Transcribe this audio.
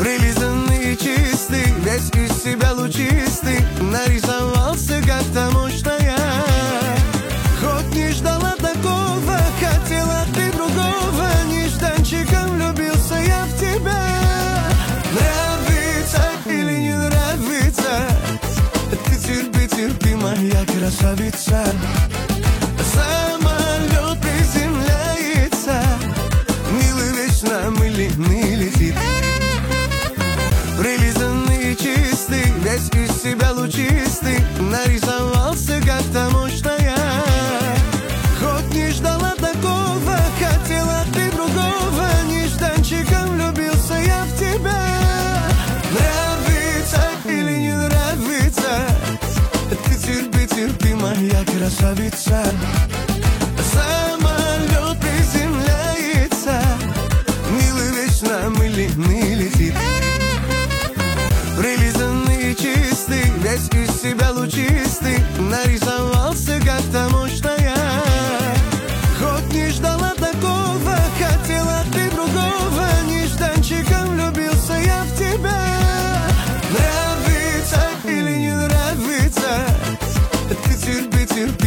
Прилизанный, чистый, весь из себя лучистый, нарисовался как-то мощно я. Хоть не ждала такого, хотела ты другого, нежданчиком влюбился я в тебя. Нравится или не нравится, ты терпи, терпи, моя красавица. Самолет приземляется, милый вечно мыльный летит. Прилизанный, чистый, весь из себя лучистый, нарисовался как-то мощно я. Хоть не ждала такого, хотела ты другого, нежданчиком влюбился я в тебя. Нравится или не нравится, ты терпи, терпи, моя красавица. Самолет приземляется, милый вечно мыльный летит. Прилизанный, чистый, весь из себя лучистый,